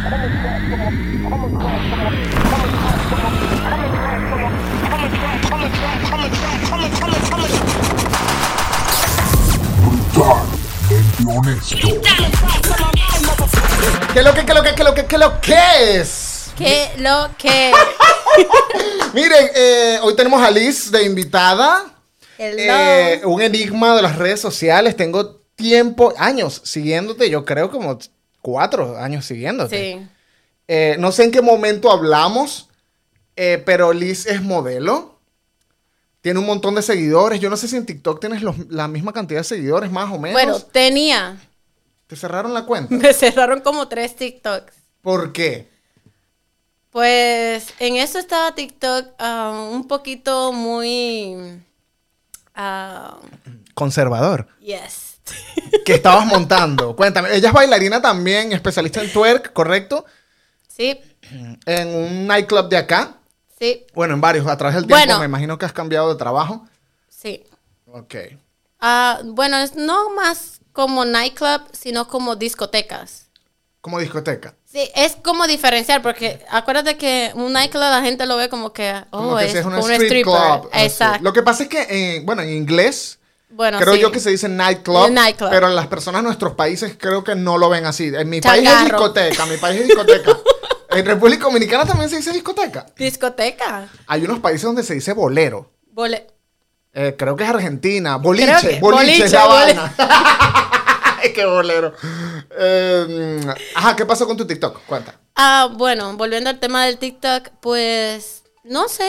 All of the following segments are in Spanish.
Brutalmente honesto. ¿Qué lo que es? ¿Qué lo que? Miren, hoy tenemos a Liz de invitada. Un enigma de las redes sociales. Tengo años siguiéndote. Yo creo como 4 años siguiéndote. Sí. No sé en qué momento hablamos, pero Liz es modelo. Tiene un montón de seguidores. Yo no sé si en TikTok tienes la misma cantidad de seguidores, más o menos. Bueno, tenía. ¿Te cerraron la cuenta? Me cerraron como 3 TikToks. ¿Por qué? Pues en eso estaba TikTok un poquito muy... Conservador. yes. ¿Qué estabas montando? Cuéntame. Ella es bailarina también, especialista en twerk, ¿correcto? Sí, En un nightclub de acá. sí, Bueno, en varios. A través del tiempo Bueno. me imagino que has cambiado de trabajo. sí. Ok. Bueno, es no más como nightclub, sino como discotecas. Como discoteca. Sí, es como diferenciar, porque acuérdate que un nightclub la gente lo ve como que, Como que es si es una un street stripper. club. así. Exacto. Lo que pasa es que, en inglés, Bueno, creo sí. yo que se dice nightclub, Nightclub. pero las personas de nuestros países creo que no lo ven así. En mi país es Changarro. discoteca, mi país es discoteca. En República Dominicana también se dice discoteca. Discoteca. Hay unos países donde se dice bolero. Creo que es Argentina. Boliche, Creo que- boliche es la boliche. vaina. Ay, qué bolero. Ajá, ¿qué pasó con tu TikTok? Cuenta. Bueno, volviendo al tema del TikTok, pues, no sé.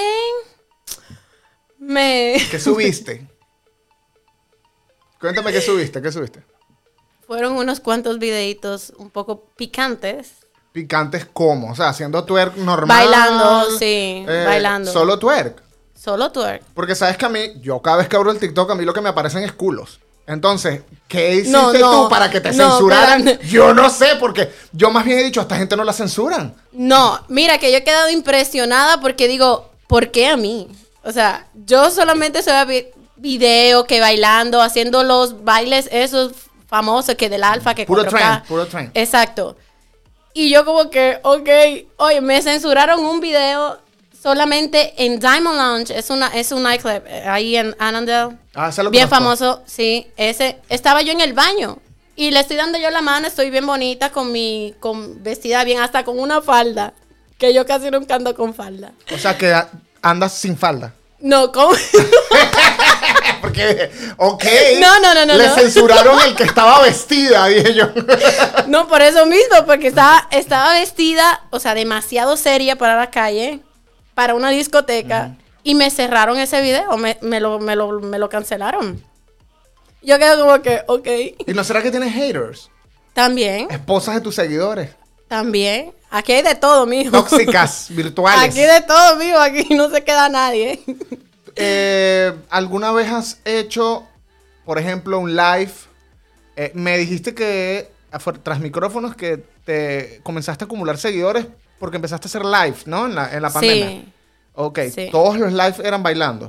¿Qué subiste? Cuéntame qué subiste. Fueron unos cuantos videitos un poco picantes. Picantes como, o sea, haciendo twerk normal. Bailando, sí, bailando. Solo twerk. Solo twerk. Porque sabes que a mí, yo cada vez que abro el TikTok, a mí lo que me aparecen es culos. Entonces, ¿qué hiciste No, tú para que te no, censuraran? pero- Yo no sé, porque yo más bien he dicho, a esta gente no la censuran. No, mira que yo he quedado impresionada porque digo, ¿por qué a mí? O sea, yo solamente soy video que bailando, haciendo los bailes esos famosos que del alfa, que Puro 4K. trend, puro trend. Exacto. Y yo como que, ok, oye, me censuraron un video solamente en Diamond Lounge, es un nightclub ahí en Annandale. Ese lo Bien conozco. famoso, sí. Estaba yo en el baño y le estoy dando yo la mano, estoy bien bonita con vestida bien, hasta con una falda, que yo casi nunca ando con falda. O sea, que andas sin falda. No, ¿cómo? Porque, ok. No, Le no. censuraron el que estaba vestida, dije yo. No, por eso mismo, porque estaba vestida, o sea, demasiado seria para la calle, para una discoteca, y me cerraron ese video, me lo cancelaron. Yo quedo como que, ok. ¿Y no será que tienes haters? También. Esposas de tus seguidores. También. Aquí hay de todo, mijo. Tóxicas, virtuales. Aquí de todo, mijo. Aquí no se queda nadie. ¿Alguna vez has hecho, por ejemplo, un live? Me dijiste que, tras micrófonos, que te comenzaste a acumular seguidores porque empezaste a hacer live, ¿no? En la pandemia. Sí. Ok, Sí. todos los live eran bailando.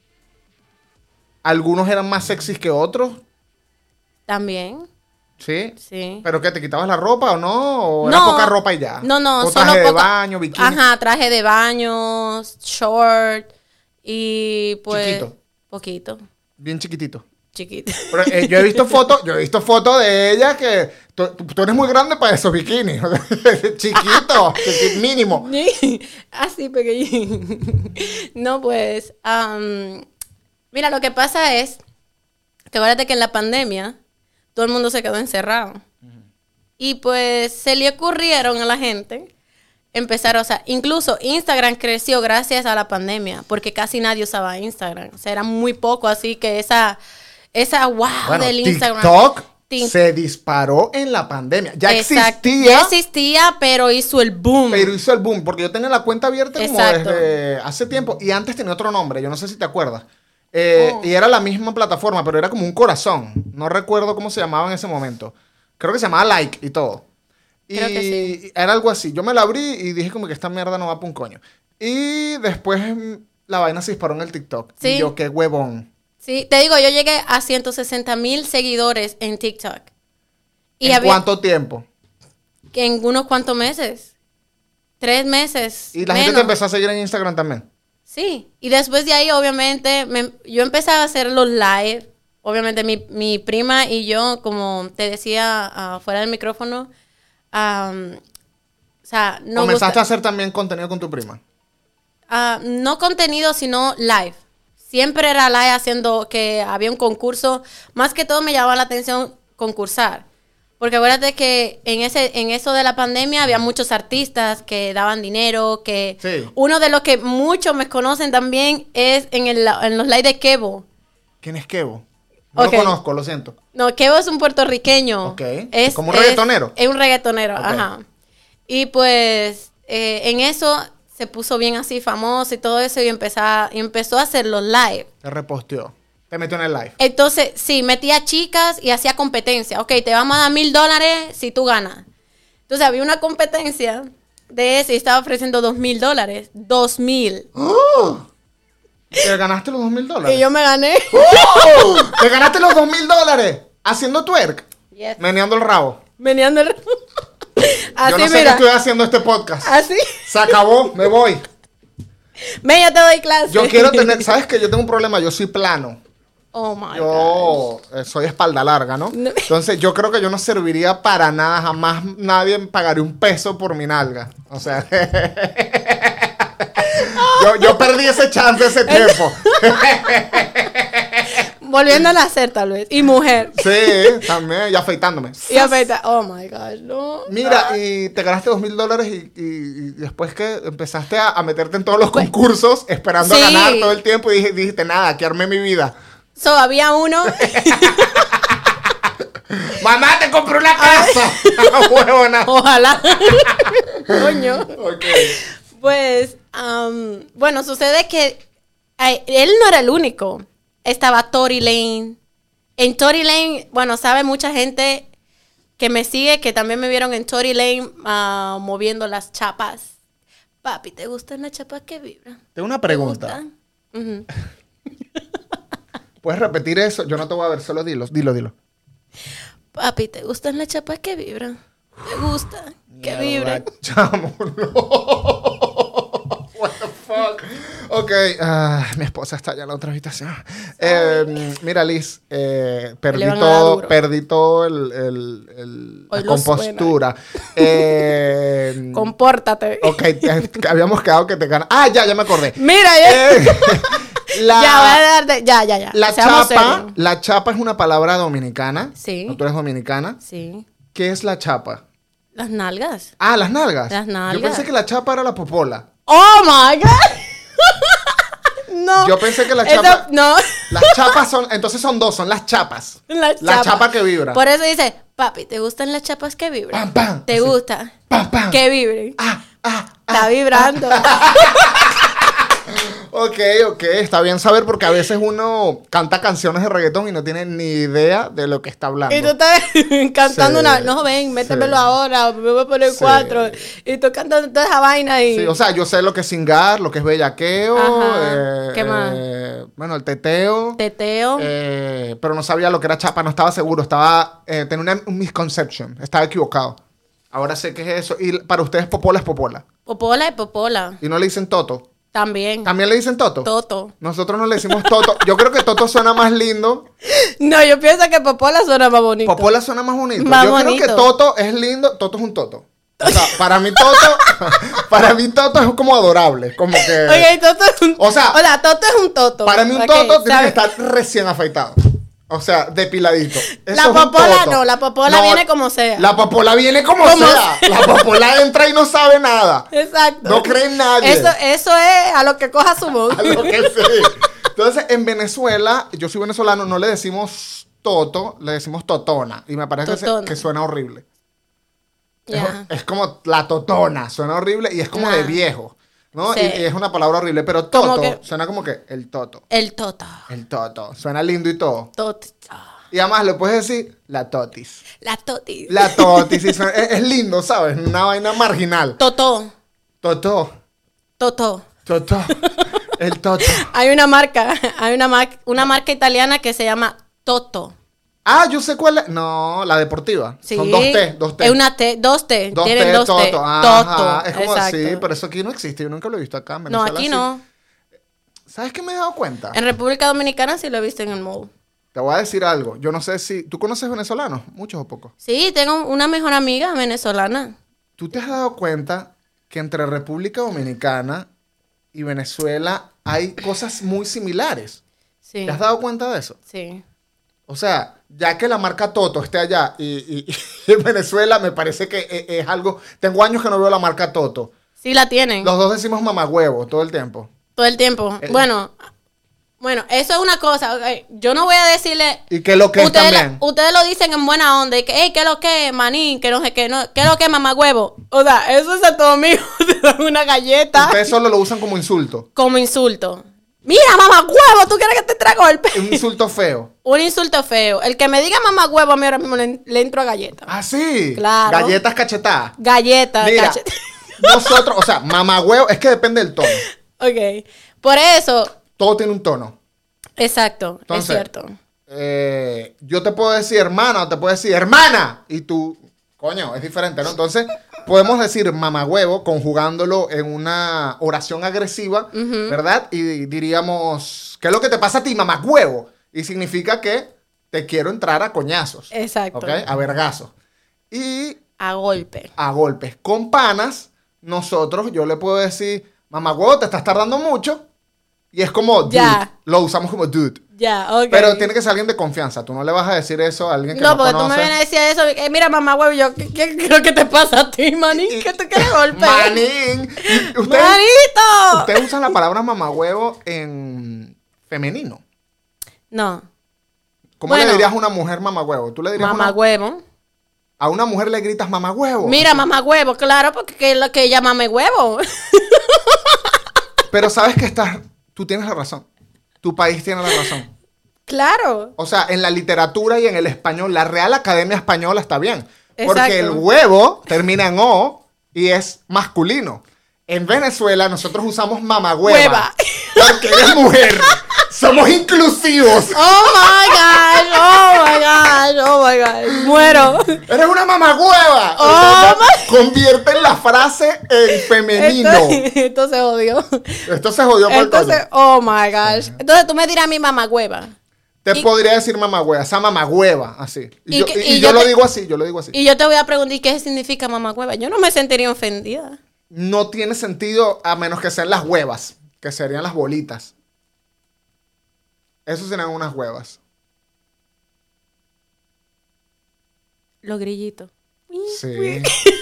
Algunos eran más sexys que otros, También. ¿sí? Sí. ¿Pero qué, te quitabas la ropa o no? ¿O era poca ropa y ya? No, ¿O solo traje de poca- baño, bikini? Ajá, traje de baño, short y pues... Chiquito. Poquito. Bien chiquitito. Chiquito. Pero, yo he visto fotos de ella que tú eres muy grande para esos bikinis. Chiquito, mínimo. Así pequeño. No, pues... mira, lo que pasa es que acuérdate que en la pandemia todo el mundo se quedó encerrado. Y pues se le ocurrieron a la gente empezar, o sea, incluso Instagram creció gracias a la pandemia, porque casi nadie usaba Instagram. O sea, era muy poco, así que esa wow Bueno, del Instagram. TikTok Tik- se disparó en la pandemia. Ya Exacto. existía, Ya existía, pero hizo el boom. pero hizo el boom. Porque yo tenía la cuenta abierta como Exacto. desde hace tiempo. Y antes tenía otro nombre. Yo no sé si te acuerdas. Oh. Y era la misma plataforma, pero era como un corazón. No recuerdo cómo se llamaba en ese momento. Creo que se llamaba Like y todo. Creo que sí. Era algo así. Yo me la abrí y dije como que esta mierda no va para un coño. Y después la vaina se disparó en el TikTok. Sí. Y yo, qué huevón. Sí, te digo, yo llegué a 160,000 seguidores en TikTok. Y ¿En había cuánto tiempo? en unos cuantos meses. 3 meses. ¿Y la gente te empezó a seguir en Instagram también? Sí. Y después de ahí, obviamente, yo empecé a hacer los live. Obviamente, mi prima y yo, como te decía fuera del micrófono, o sea, no ¿Comenzaste a hacer también contenido con tu prima? No contenido, sino live. Siempre era live haciendo que había un concurso. Más que todo me llamaba la atención concursar. Porque acuérdate que en eso de la pandemia había muchos artistas que daban dinero, que sí. Uno de los que muchos me conocen también es en los live de Kevo. ¿Quién es Kevo? No lo conozco, lo siento. No, Kevo es un puertorriqueño. Ok. ¿Como un reggaetonero? Es un reggaetonero, okay. Ajá. Y pues en eso se puso bien así famoso y todo eso y empezó a hacer los live. Te reposteó. Te metió en el live. Entonces, sí, metía chicas y hacía competencia. Ok, te vamos a dar $1,000 si tú ganas. Entonces, había una competencia de eso y estaba ofreciendo $2,000. $2,000. ¡Oh! ¿Te ganaste los $2,000? Y yo me gané. ¡Oh! ¿Te ganaste los $2,000 haciendo twerk? Yes. Meneando el rabo. Meneando el rabo. Así, yo no sé mira. qué estoy haciendo este podcast. Así. Se acabó, me voy. Ven, yo te doy clase. Yo quiero tener, ¿sabes qué? Yo tengo un problema, yo soy plano. Oh my God. Yo soy espalda larga, ¿no? Entonces yo creo que yo no serviría para nada, jamás nadie pagaría un peso por mi nalga. O sea, yo perdí ese chance ese tiempo. Volviendo a nacer, tal vez. Y mujer. Sí, también. Y afeitándome. Y afeita. Oh my gosh, no. Mira, y te ganaste $2,000 y después que empezaste a meterte en todos los concursos, esperando a ganar todo el tiempo, y dijiste, nada, aquí armé mi vida. Había uno. Mamá, te compré una casa. Huevona. Ojalá. Coño. Ok. Pues, bueno, sucede que él no era el único. Estaba Tory Lane. En Tory Lane, bueno, sabe mucha gente que me sigue, que también me vieron en Tory Lane moviendo las chapas. Papi, ¿te gustan las chapas que vibran? Tengo una pregunta. Uh-huh. ¿Puedes repetir eso? Yo no te voy a ver, solo dilo. Papi, ¿te gustan las chapas que vibran? ¿Te gusta que vibran? Chamo, no. What the fuck. Ok, mi esposa está allá en la otra habitación. Mira, Liz, perdí todo la compostura. Compórtate. Ok, habíamos quedado que te ganas. Ya me acordé. Mira, ya. La chapa es una palabra dominicana. Sí. ¿No, tú eres dominicana? Sí. ¿Qué es la chapa? Las nalgas. Las nalgas. Las nalgas. Yo pensé que la chapa era la popola. ¡Oh, my God! No. Yo pensé que la chapa... No. Las chapas son... Entonces son dos, son las chapas. La chapa que vibra. Por eso dice, papi, ¿te gustan las chapas que vibran? Pam, pam. ¿Te gusta? Pam, pam. Que vibren. Está vibrando. Ok, está bien saber porque a veces uno canta canciones de reggaetón y no tiene ni idea de lo que está hablando. Y tú estás cantando no, ven, métemelo ahora, me voy a poner 4. Y tú cantando toda esa vaina y... Sí, o sea, yo sé lo que es cingar, lo que es bellaqueo. ¿Qué más? Bueno, el teteo. Pero no sabía lo que era chapa, no estaba seguro, tenía un misconception, estaba equivocado. Ahora sé qué es eso. Y para ustedes popola es popola. Popola es popola. ¿Y no le dicen toto? También. ¿También le dicen toto? Toto. Nosotros no le decimos toto. Yo creo que toto suena más lindo. No, yo pienso que popola suena más bonito. Popola suena más bonito. Más bonito. Creo que toto es lindo. Toto es un toto. O sea, para mí toto es como adorable. Como que... Oye, toto es un... O sea, toto es un toto. Para mí un toto tiene que estar recién afeitado. O sea, depiladito. La popola no, la popola viene como sea. La popola viene como sea. La popola entra y no sabe nada. Exacto. No cree en nadie. Eso es a lo que coja su voz. A lo que sí. Entonces, en Venezuela, yo soy venezolano, no le decimos toto, le decimos totona. Y me parece que suena horrible. Yeah. Es como la totona, suena horrible y es como de viejo. ¿No? Sí. Y es una palabra horrible, pero toto suena como que el toto. El toto. El toto. Suena lindo y todo. Toto. Y además le puedes decir la totis. La totis. La totis. Sí, es lindo, ¿sabes? Una vaina marginal. Toto. Toto. Toto. Toto. El toto. Hay una marca italiana que se llama Toto. yo sé cuál es. No, la deportiva. Sí. Son 2T. Es una T, 2T. Dos Tienen T, 2T. Toto. Ajá, es como exacto. así, pero eso aquí no existe. Yo nunca lo he visto acá en No, Venezuela. aquí sí. no. ¿Sabes qué me he dado cuenta? En República Dominicana sí lo he visto en el mall. Te voy a decir algo. Yo no sé si... ¿Tú conoces venezolanos? ¿Muchos o pocos? Sí, tengo una mejor amiga venezolana. ¿Tú te has dado cuenta que entre República Dominicana y Venezuela hay cosas muy similares? Sí. ¿Te has dado cuenta de eso? Sí. O sea, ya que la marca Toto esté allá y en Venezuela, me parece que es algo... Tengo años que no veo la marca Toto. Sí la tienen. Los dos decimos mamagüevo todo el tiempo. Todo el tiempo. Bueno, eso es una cosa. Okay. Yo no voy a decirle... ¿Y qué es lo que es también? Ustedes lo dicen en buena onda. Y que, hey, ¿qué es lo que es, manín? Que no sé qué. No, ¿qué es lo que es, mamagüevo? O sea, eso es Santo Domingo. Te dan una galleta. Ustedes solo lo usan como insulto. Como insulto. Mira, mamagüevo, ¿tú quieres que te traiga golpe? Un insulto feo. Un insulto feo. El que me diga mamagüevo, a mí ahora mismo le entro a galleta. ¿Ah, sí? Claro. Galletas cachetadas. Galleta, Mira, nosotros, o sea, mamagüevo, es que depende del tono. Ok. Por eso... Todo tiene un tono. Exacto, Entonces, es cierto. Yo te puedo decir hermana o te puedo decir hermana. Y tú, coño, es diferente, ¿no? Entonces, podemos decir mamagüevo conjugándolo en una oración agresiva, ¿verdad? Y diríamos, ¿qué es lo que te pasa a ti, mamagüevo? Y significa que te quiero entrar a coñazos. Exacto. ¿Ok? A vergazos. Y... A golpe. A golpes. Con panas, nosotros, yo le puedo decir, mamagüevo, te estás tardando mucho. Y es como dude. Ya. Lo usamos como dude. Ya, ok. Pero tiene que ser alguien de confianza. Tú no le vas a decir eso a alguien que no porque conoce. tú me vienes a decir eso. Mira, mamá, huevo, yo, ¿qué es lo que te pasa a ti, manín? ¿Qué tú quieres golpe? ¡Manín! ¡Manito! Ustedes usan la palabra mamagüevo en femenino. No. ¿Cómo le dirías a una mujer mamagüevo? ¿Tú le dirías mamagüevo? A una mujer le gritas mamagüevo. Mira, mamagüevo, claro, porque es lo que ella mame huevo. Pero sabes que tú tienes la razón. Tu país tiene la razón. Claro. O sea, en la literatura y en el español, la Real Academia Española está bien. Exacto. Porque el huevo termina en O y es masculino. En Venezuela nosotros usamos mamagüeva. Hueva. Porque eres mujer. Somos inclusivos. Oh my gosh, oh my gosh, oh my gosh. Muero. Eres una mamagüeva. Oh Convierte la frase en femenino. Esto se jodió. Esto se jodió por Entonces, oh my gosh. Entonces tú me dirás a mi mamagüeva. Te podría decir mamagüeva, esa mamagüeva, así. Y y yo lo digo así, yo lo digo así. Y yo te voy a preguntar, ¿qué significa mamagüeva? Yo no me sentiría ofendida. No tiene sentido a menos que sean las huevas, que serían las bolitas. Eso serían unas huevas. Los grillitos. Sí.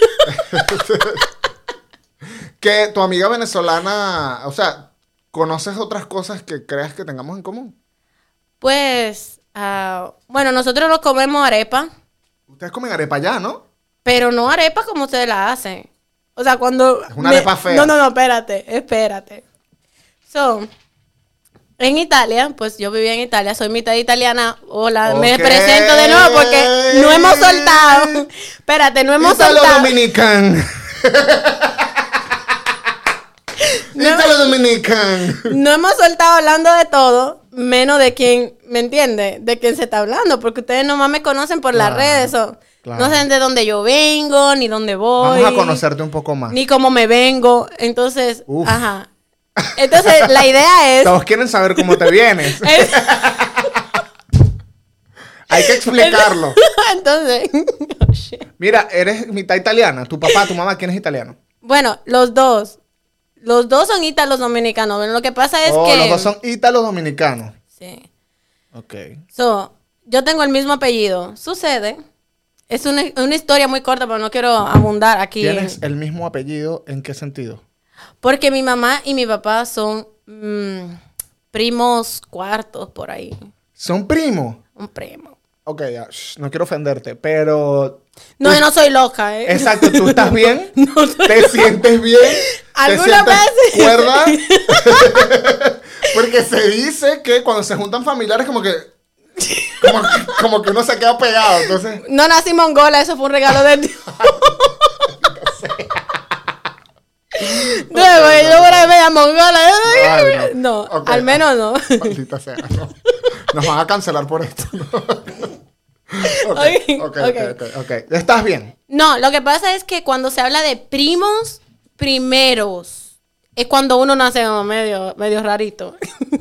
Que tu amiga venezolana, o sea, ¿conoces otras cosas que creas que tengamos en común? Pues, bueno, nosotros nos comemos arepa, Ustedes comen arepa ya, ¿no? pero no arepa como ustedes la hacen. O sea, cuando... Es una arepa fea. No, espérate. En Italia, pues yo vivía en Italia, soy mitad italiana. Hola, me Ok. presento de nuevo porque no hemos soltado. Espérate, no hemos Ítalo soltado. Dominican. Ítalo Dominican. No hemos soltado hablando de todo, menos de quien, ¿me entiende? De quien se está hablando, porque ustedes nomás me conocen por las redes. Claro. No saben de dónde yo vengo, ni dónde voy. Vamos a conocerte un poco más. Ni cómo me vengo. Entonces, Uf. ajá. Entonces, la idea es... Todos quieren saber cómo te vienes. Hay que explicarlo. Entonces... oh, shit. Mira, eres mitad italiana. Tu papá, tu mamá, ¿quién es italiano? Bueno, los dos. Los dos son ítalos dominicanos. Bueno, lo que pasa es que... Los dos son ítalos dominicanos. Sí. Ok. Yo tengo el mismo apellido. Sucede. Es una historia muy corta, pero no quiero abundar aquí. ¿Tienes el mismo apellido? ¿En qué sentido? Porque mi mamá y mi papá son primos cuartos por ahí. ¿Son primos? Un primo. Ok, ya. No quiero ofenderte, pero... No, yo no soy loca, ¿eh? Exacto, ¿tú estás bien? No soy ¿Te sientes bien? ¿Alguna ¿Te sientes vez? cuerda? Porque se dice que cuando se juntan familiares como que uno se queda pegado, entonces... No nací mongola, eso fue un regalo de Dios. No, güey, yo por ahí veía mongola. Ay, no, Ok. al menos no. Maldita sea, no. Nos van a cancelar por esto, ¿no? Ok. ¿Estás bien? No, lo que pasa es que cuando se habla de primos primeros, es cuando uno nace como medio rarito.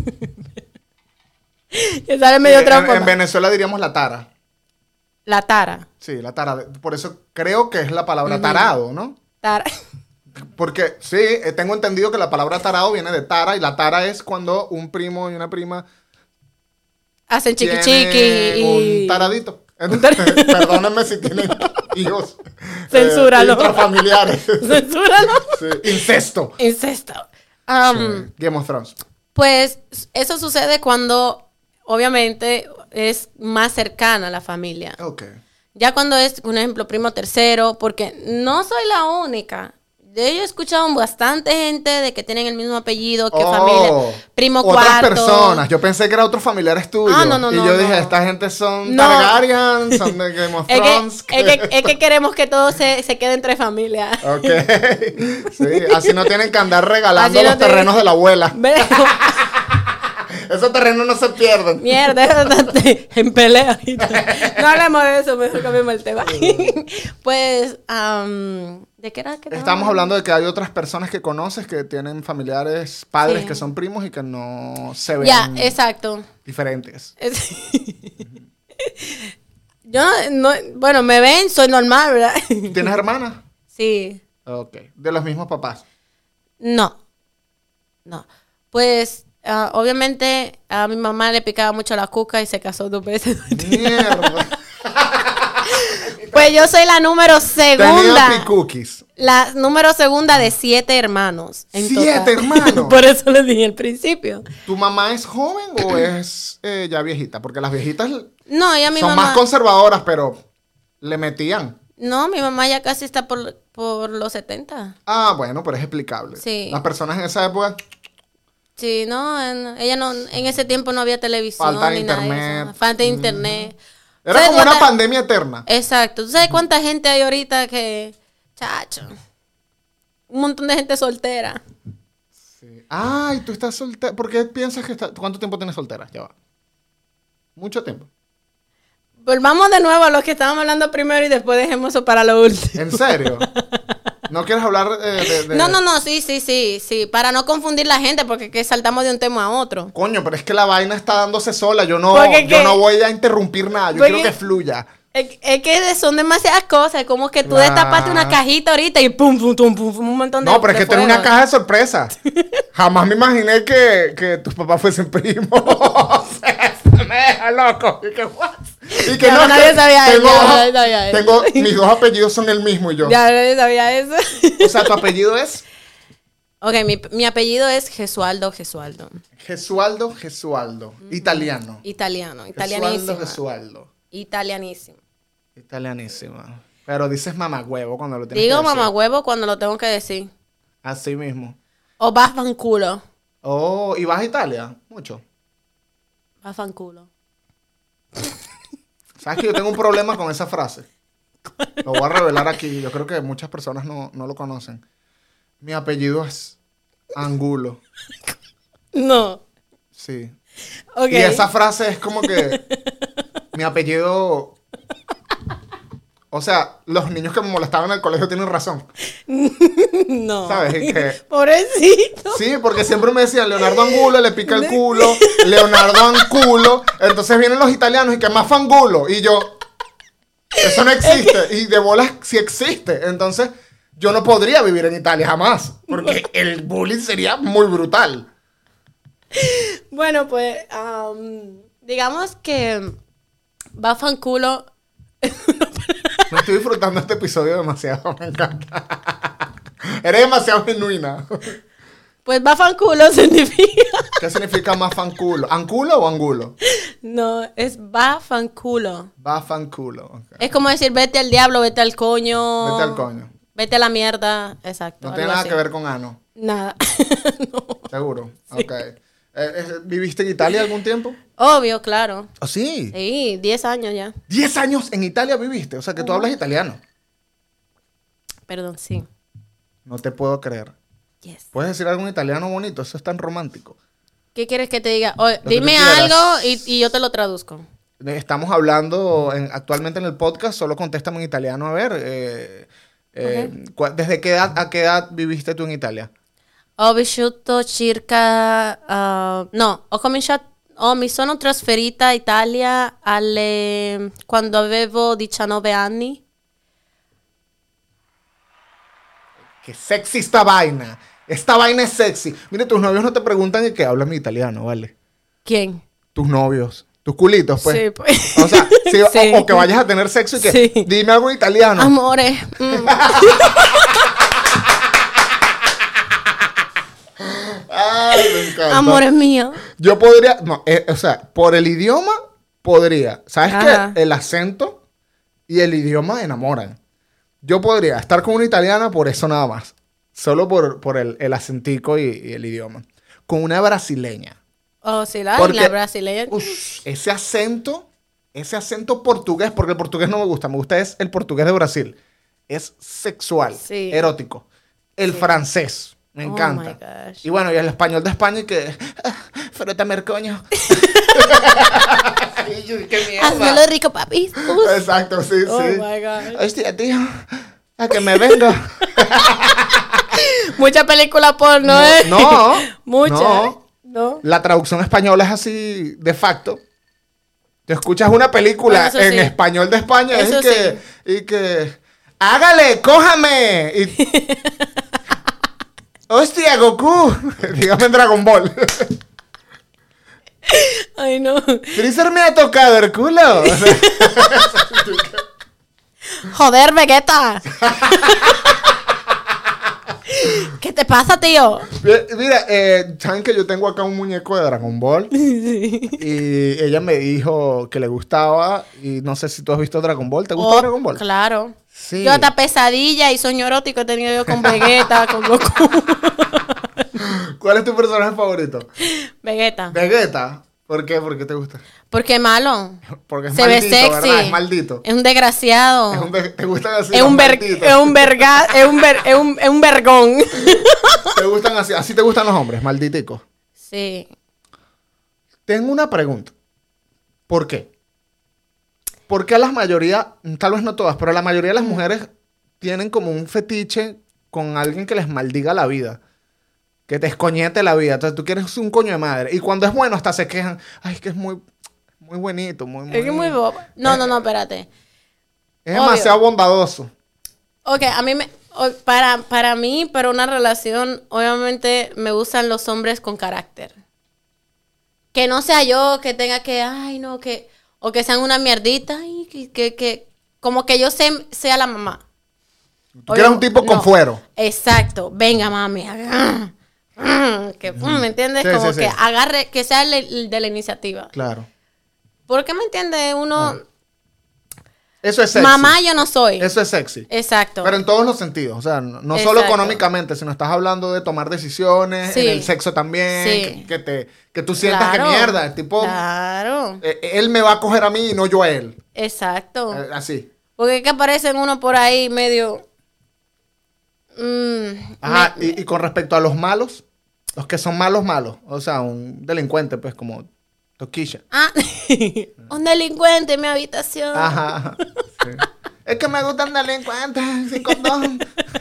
Que sale medio tránsfuga. En Venezuela diríamos la tara. La tara. Sí, la tara. Por eso creo que es la palabra tarado, ¿no? Tara. Porque sí, tengo entendido que la palabra tarado viene de tara y la tara es cuando un primo y una prima hacen chiqui chiqui y... un taradito. Perdónenme si tienen hijos. Censúralo. Intrafamiliares. Censúralo. Sí. Incesto. Sí. Game of Thrones. Pues eso sucede cuando, obviamente, es más cercana a la familia. Ok. Ya cuando es, un ejemplo, primo tercero, porque no soy la única. Yo he escuchado bastante gente de que tienen el mismo apellido que familia. Primo otras cuarto. Personas. Yo pensé que eran otros familiares tuyos. No. Y yo dije, esta gente son Targaryen, son de Game of Thrones. Es que queremos que todo se quede entre familias. Ok. Sí, así no tienen que andar regalando los terrenos de la abuela. Esos terrenos no se pierden. Mierda, en pelea. No hablemos de eso, mejor cambiemos el tema. Pues, ¿de qué era? Estamos hablando de que hay otras personas que conoces que tienen familiares, padres que son primos y que no se ven exacto. Diferentes. Yo bueno, me ven, soy normal, ¿verdad? ¿Tienes hermanas? Sí. Ok. ¿De los mismos papás? No. Pues... obviamente a mi mamá le picaba mucho la cuca y se casó 2 veces. Mierda. Pues yo soy la número segunda. Tenía picookies. La número segunda de 7 hermanos. ¿7 hermanos? Por eso les dije al principio. ¿Tu mamá es joven o es ya viejita? Porque las viejitas son más conservadoras, pero le metían. No, mi mamá ya casi está por los 70. Ah, bueno, pero es explicable. Sí. Las personas en esa época... Sí, ella no, en ese tiempo no había televisión. Falta de ni internet. Nada de eso. Falta de internet. Era como una pandemia eterna. Exacto. ¿Tú sabes cuánta gente hay ahorita que... Chacho. Un montón de gente soltera. Sí. Ay, tú estás soltera. ¿Por qué piensas que ¿Cuánto tiempo tienes soltera? Ya va. Mucho tiempo. Volvamos de nuevo a lo que estábamos hablando primero y después dejemos eso para lo último. ¿En serio? ¿No quieres hablar de...? No, sí. Para no confundir la gente, porque que saltamos de un tema a otro. Coño, pero es que la vaina está dándose sola. Yo no voy a interrumpir nada. Yo quiero que fluya. Es que son demasiadas cosas. Es como que tú destapaste una cajita ahorita y pum, un montón de... No, pero es que tú eres una caja de sorpresa. Jamás me imaginé que tus papás fuesen primos. O sea, me deja loco. Y que no, nadie sabía eso. Tengo, mis 2 apellidos son el mismo y yo. Ya nadie sabía eso. O sea, ¿tu apellido es? Ok, mi apellido es Gesualdo. Gesualdo. Italiano. Italianísimo. Italianísima. Pero dices mamagüevo cuando lo tienes que decir. Digo mamagüevo cuando lo tengo que decir. Así mismo. O vas fanculo. Oh, ¿y vas a Italia? Mucho. Vas fanculo. ¿Sabes que yo tengo un problema con esa frase? Lo voy a revelar aquí. Yo creo que muchas personas no lo conocen. Mi apellido es Angulo. No. Sí. Okay. Y esa frase es como que mi apellido... O sea, los niños que me molestaban en el colegio tienen razón. No. ¿Sabes? Y que... Pobrecito. Sí, porque siempre me decían Leonardo Angulo, le pica el culo, Leonardo Anculo. Entonces vienen los italianos y que más fangulo. Y yo, eso no existe. Y de bolas sí existe. Entonces, yo no podría vivir en Italia jamás. Porque el bullying sería muy brutal. Bueno, pues, digamos que va fanculo. Me estoy disfrutando este episodio demasiado, me encanta. Eres demasiado genuina. Pues va fanculo significa... ¿Qué significa más fanculo? ¿Anculo o angulo? No, es va fanculo. Va fanculo, okay. Es como decir vete al diablo, vete al coño. Vete al coño. Vete a la mierda, exacto. No tiene nada que ver con ano. Nada. No. ¿Seguro? Sí. Ok. ¿Viviste en Italia algún tiempo? Obvio, claro. ¿Oh, sí? Sí, 10 años ya. 10 años en Italia viviste, o sea que tú hablas italiano. Perdón, sí. No te puedo creer. Yes. ¿Puedes decir algo en italiano bonito? Eso es tan romántico. ¿Qué quieres que te diga? Dime algo y yo te lo traduzco. estamos hablando actualmente en el podcast, solo contéstame en italiano. A ver, ¿desde qué edad a qué edad viviste tú en Italia? Ho vissuto circa... mi sono trasferita a Italia quando avevo 19 anni. ¡Qué sexy esta vaina! Esta vaina es sexy. Mire, tus novios no te preguntan que hablas mi italiano, ¿vale? ¿Quién? Tus novios. Tus culitos, pues. Sí, pues. O sea, sí, Sí. o que vayas a tener sexo y que Sí. dime algo en italiano. Amore. Ay, me encanta. Amore mío. Yo podría, no, o sea, por el idioma podría. ¿Sabes Ajá. qué? El acento y el idioma enamoran. Yo podría estar con una italiana por eso nada más. Solo por el acentico y el idioma. Con una brasileña. Oh, sí, Porque- la brasileña. Ese acento portugués, porque el portugués no me gusta es el portugués de Brasil. Es sexual, Sí. erótico. El Sí. francés, me Oh, encanta. my gosh. Y bueno, y el español de España y que... Frótame el coño. Ay, qué mierda. Hazlo rico, papi. Exacto, sí, Oh, sí. my God. Hostia, tío, a que me vengo. Mucha película porno, No, ¿eh? no, Mucha. no. No. La traducción española es así de facto. Te escuchas una película Bueno, eso en sí. español de España Eso y que hágale, cójame. Y, hostia, Goku. Dígame en Dragon Ball. Ay, no. Freezer me ha tocado el culo. O sea, Joder, Vegeta. ¿Qué te pasa, tío? mira, saben que yo tengo acá un muñeco de Dragon Ball. Y ella me dijo que le gustaba. Y no sé si tú has visto Dragon Ball. ¿Te gusta Oh, Dragon Ball? Claro. Sí. Yo hasta pesadilla y sueño erótico he tenido yo con Vegeta, con Goku. ¿Cuál es tu personaje favorito? Vegeta. Vegeta. ¿Por qué? ¿Por qué te gusta? Porque es malo. Porque es Se ve maldito, sexy. ¿verdad? Es maldito. Es un desgraciado. ¿Te gustan así Es los un malditos? es un vergón. ¿Te gustan así? ¿Así te gustan los hombres, malditicos? Sí. Tengo una pregunta. ¿Por qué? ¿Por qué a la mayoría, tal vez no todas, pero la mayoría de las mujeres tienen como un fetiche con alguien que les maldiga la vida? Que te escoñete la vida. Entonces tú quieres un coño de madre. Y cuando es bueno hasta se quejan. Ay, es que es muy bonito, muy... Es que es muy bobo. No, espérate. Es Obvio. demasiado bondadoso. Ok, a mí para mí, para una relación, obviamente me gustan los hombres con carácter. Que no sea yo que tenga que, ay, no, que, o que sean una mierdita, y que como que yo sea la mamá. Tú quieres un tipo con No. fuero. Exacto, venga mami, que, ¿me entiendes? Sí, Como sí, que sí. agarre, que sea el de la iniciativa. Claro. ¿Por qué me entiende uno? Eso es sexy. Mamá yo no soy. Eso es sexy. Exacto. Pero en todos los sentidos. O sea, no solo Exacto. económicamente, sino estás hablando de tomar decisiones, Sí. en el sexo también. Sí. Que tú sientas Claro. que mierda. Tipo, Claro. él me va a coger a mí y no yo a él. Exacto. Así. Porque es que aparecen uno por ahí medio... Ajá. Y con respecto a los malos, los que son malos. O sea, un delincuente, pues, como Toquilla. Ah, un delincuente en mi habitación. Ajá. Sí. Es que me gustan delincuentes sin condón.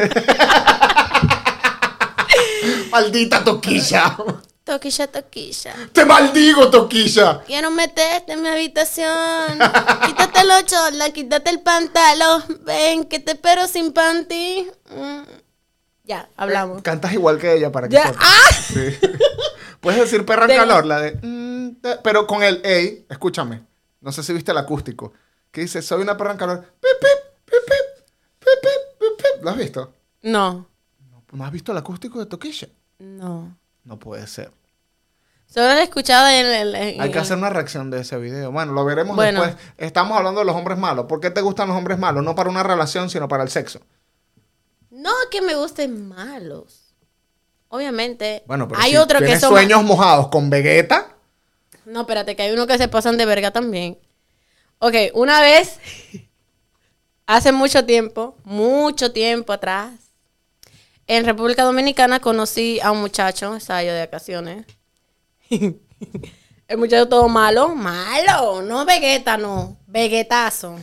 Maldita Toquilla. Toquilla, toquilla. Te maldigo, Toquilla. Quiero meterte en mi habitación. Quítate los cholas, quítate el pantalón. Ven, que te espero sin panty. Ya, hablamos. Cantas igual que ella para que Ya. sepas. ¡Ah! Sí. Puedes decir perra en Tengo- calor, la de... pero con el ey, escúchame. No sé si viste el acústico. Que dice, soy una perra en calor. Pip, pip, pip, pip, pip, pip, pip, pip. ¿Lo has visto? No, ¿No has visto el acústico de Toquilla? no. No puede ser. Solo lo he escuchado en el... Hay que hacer una reacción de ese video. Bueno, lo veremos Bueno. después. Estamos hablando de los hombres malos. ¿Por qué te gustan los hombres malos? No para una relación, sino para el sexo. No que me gusten malos. Obviamente. Bueno, pero hay si otros que tienes son... sueños mojados con Vegeta... No, espérate, que hay unos que se pasan de verga también. Ok, una vez, hace mucho tiempo atrás, en República Dominicana conocí a un muchacho, estaba yo de vacaciones. El muchacho todo malo, no Vegeta, no, Vegetazo.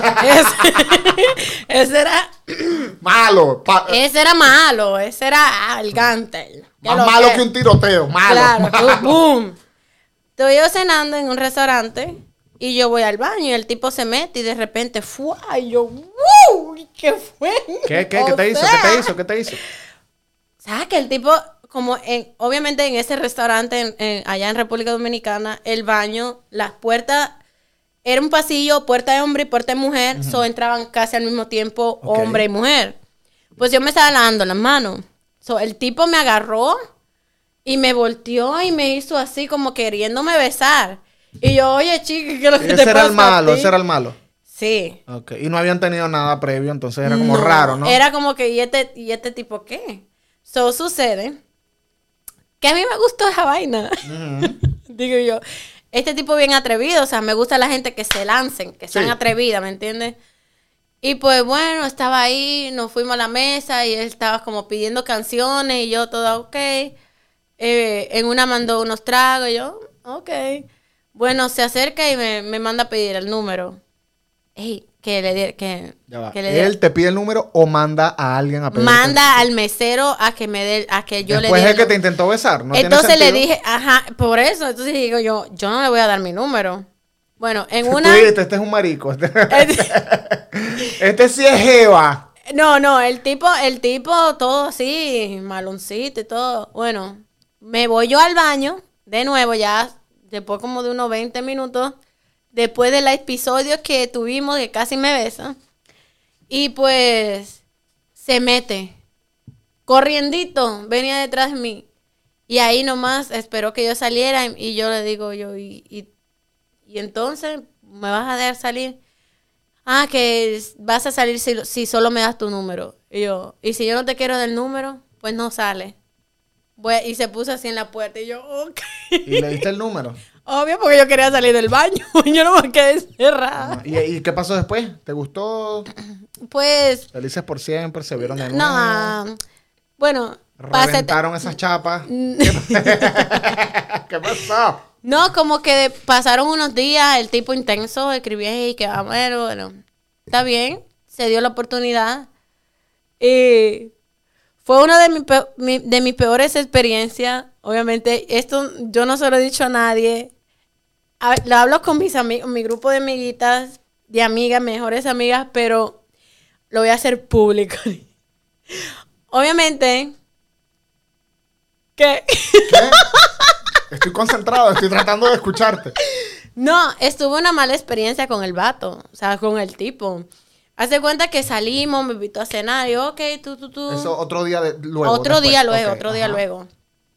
Ese era malo. Ese era malo, ese era el Gantel. Más malo que un tiroteo, malo. Claro, malo. Boom. Estoy yo cenando en un restaurante y yo voy al baño y el tipo se mete y de repente, ¡fua! Y yo, ¡wow! ¿Qué fue? ¿Qué te hizo? ¿Qué te hizo? ¿Sabes que el tipo, como obviamente en ese restaurante allá en República Dominicana, el baño, las puertas, era un pasillo, puerta de hombre y puerta de mujer, entraban casi al mismo tiempo hombre y mujer. Pues yo me estaba lavando las manos. El tipo me agarró y me volteó y me hizo así como queriéndome besar. Y yo, oye, chica, ¿qué es lo que te pasa? Ese era el malo. Sí. Okay. Y no habían tenido nada previo, entonces era como raro, ¿no? Era como que, ¿y este tipo qué? Sucede que a mí me gustó esa vaina. Digo yo, este tipo bien atrevido, o sea, me gusta la gente que se lancen, que sean atrevidas, ¿me entiendes? Y pues bueno, estaba ahí, nos fuimos a la mesa y él estaba como pidiendo canciones y yo todo ok. En una mandó unos tragos y yo, ok. Bueno, se acerca y me manda a pedir el número. Ey, ¿Él te pide el número o manda a alguien a pedir? Manda al mesero a que yo le dé. Después de que te intentó besar, ¿no? Entonces le dije, ajá, por eso. Entonces digo yo no le voy a dar mi número. Bueno, en una... Tú dijiste, este es un marico. Este sí es jeva. No, el tipo todo así, maloncito y todo. Bueno, me voy yo al baño, de nuevo ya, después como de unos 20 minutos, después del episodio que tuvimos, que casi me besa. Y pues, se mete. Corriendito, venía detrás de mí. Y ahí nomás esperó que yo saliera y yo le digo y entonces, ¿me vas a dejar salir? Ah, que vas a salir si solo me das tu número. Y si yo no te quiero del número, pues no sale. Y se puso así en la puerta y yo, ok. ¿Y le diste el número? Obvio, porque yo quería salir del baño. Yo no me quedé encerrada. ¿Y qué pasó después? ¿Te gustó? Pues... Felices por siempre, se vieron de nuevo. No, bueno... Reventaron esas chapas. ¿Qué pasó? No, como que pasaron unos días, el tipo intenso escribía y que bueno, está bien, se dio la oportunidad. Y fue una de mis peores experiencias. Obviamente, esto yo no se lo he dicho a nadie. Lo hablo con mis amigos, mi grupo de amiguitas, de amigas, mejores amigas, pero lo voy a hacer público. Obviamente, ¿qué? Estoy concentrado, estoy tratando de escucharte. No, estuve una mala experiencia con el vato, o sea, con el tipo. Hace cuenta que salimos, me invitó a cenar y ok, tú. Eso otro día luego. Otro día luego.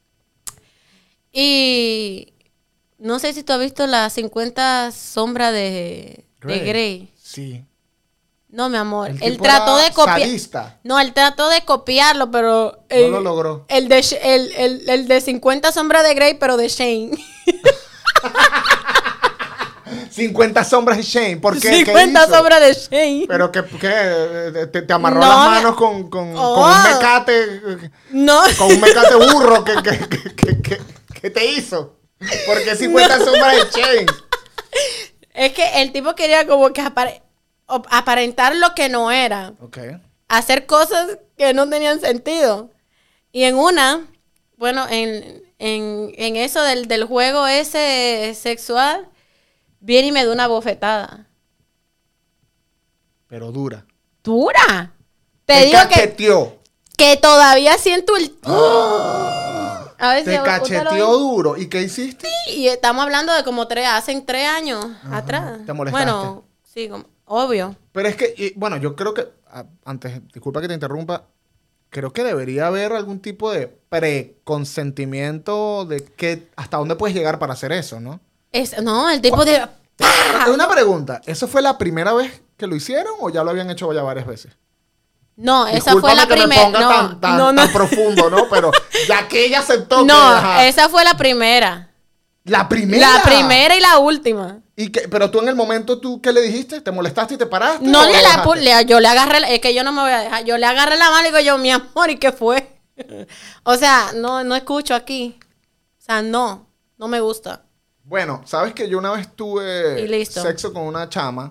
Y no sé si tú has visto las 50 sombras de Grey. Sí. No, mi amor. Él trató de copiar. No, él trató de copiarlo, pero no lo logró. El de 50 sombras de Grey, pero de Shane. 50 sombras de Shane. ¿Por qué? 50 sombras de Shane. ¿Pero qué? ¿Te amarró las manos con un mecate? No. Con un mecate burro. ¿Qué te hizo? ¿Por qué 50 sombras de Shane? Es que el tipo quería como que aparentar lo que no era. Okay. Hacer cosas que no tenían sentido. Y en eso del juego ese sexual, viene y me da una bofetada. Pero dura. ¿Dura? Te digo que todavía siento el... A ver, te cacheteó duro. ¿Y qué hiciste? Sí, y estamos hablando de como hace 3 años atrás. ¿Te molestaste? Bueno, sí, obvio. Pero es que, bueno, yo creo que, antes, disculpa que te interrumpa, creo que debería haber algún tipo de preconsentimiento de que hasta dónde puedes llegar para hacer eso, ¿no? No, el tipo de... Una pregunta, ¿eso fue la primera vez que lo hicieron o ya lo habían hecho ya varias veces? No, esa fue la primera. No, tan profundo, ¿no? Pero ya que ella aceptó esa fue la primera. ¿La primera? La primera y la última. Pero tú en el momento, ¿qué le dijiste? ¿Te molestaste y te paraste? No, yo le agarré, es que yo no me voy a dejar. Yo le agarré la mano y digo yo, mi amor, ¿y qué fue? O sea, no escucho aquí. O sea, no me gusta. Bueno, sabes que yo una vez tuve sexo con una chama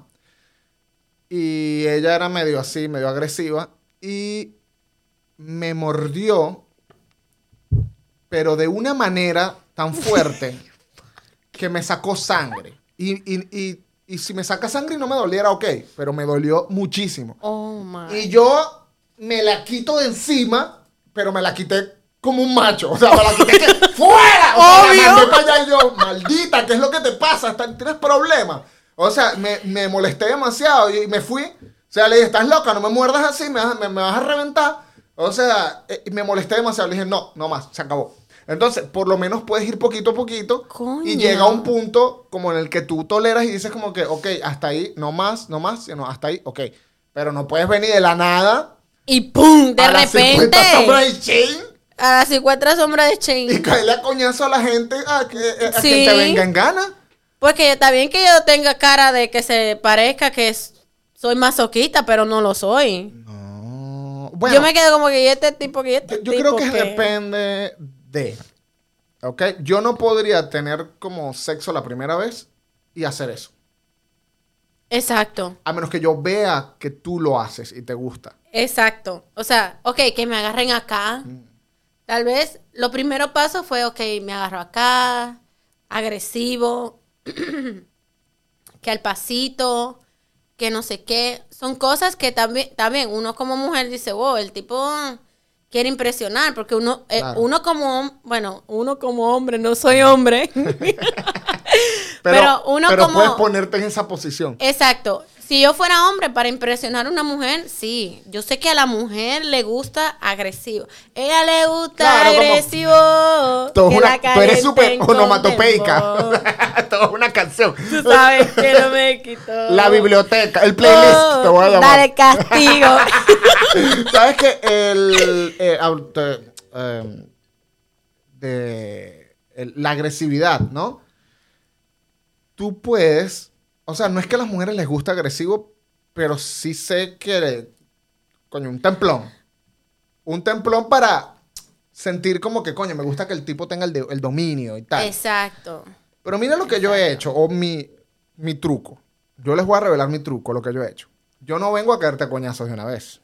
y ella era medio así, medio agresiva y me mordió, pero de una manera tan fuerte que me sacó sangre. Y si me saca sangre y no me doliera, ok, pero me dolió muchísimo. Oh, my. Y yo me la quito de encima, pero me la quité como un macho. O sea, me la quité que ¡fuera! O sea, la mandé para allá y yo, maldita, ¿qué es lo que te pasa? ¿Tienes problemas? O sea, me molesté demasiado y me fui. O sea, le dije, ¿estás loca? No me muerdas así, me vas a reventar. O sea, me molesté demasiado. Le dije, no más, se acabó. Entonces, por lo menos puedes ir poquito a poquito. Coño. Y llega un punto como en el que tú toleras y dices como que, ok, hasta ahí, no más, sino hasta ahí, ok. Pero no puedes venir de la nada. Y ¡pum! De repente. A las 50 sombras de Shane. A las 50 sombras de Shane. Y caerle a coñazo a la gente a que te venga en gana. Porque está bien que yo tenga cara de que se parezca que soy masoquista, pero no lo soy. No. Bueno, yo me quedo como que este tipo yo creo que depende de... ¿Ok? Yo no podría tener como sexo la primera vez y hacer eso. Exacto. A menos que yo vea que tú lo haces y te gusta. Exacto. O sea, ok, que me agarren acá. Tal vez lo primero paso fue, ok, me agarro acá, agresivo, que al pasito, que no sé qué. Son cosas que también uno como mujer dice, wow, el tipo quiere impresionar, porque claro. uno como hombre, no soy hombre. pero puedes ponerte en esa posición. Exacto. Si yo fuera hombre para impresionar a una mujer, sí. Yo sé que a la mujer le gusta agresivo. Ella le gusta agresivo. Tú eres súper onomatopeica. Todo es una canción. Tú sabes que no me quitó. La biblioteca, el playlist, te voy a llamar. Dale castigo. ¿Sabes que la agresividad, ¿no? Tú puedes... O sea, no es que a las mujeres les gusta agresivo, pero sí sé que... Coño, un templón. Un templón para sentir como que, coño, me gusta que el tipo tenga el dominio y tal. Exacto. Pero mira lo que yo he hecho, o mi truco. Yo les voy a revelar mi truco, lo que yo he hecho. Yo no vengo a caerte a coñazos de una vez.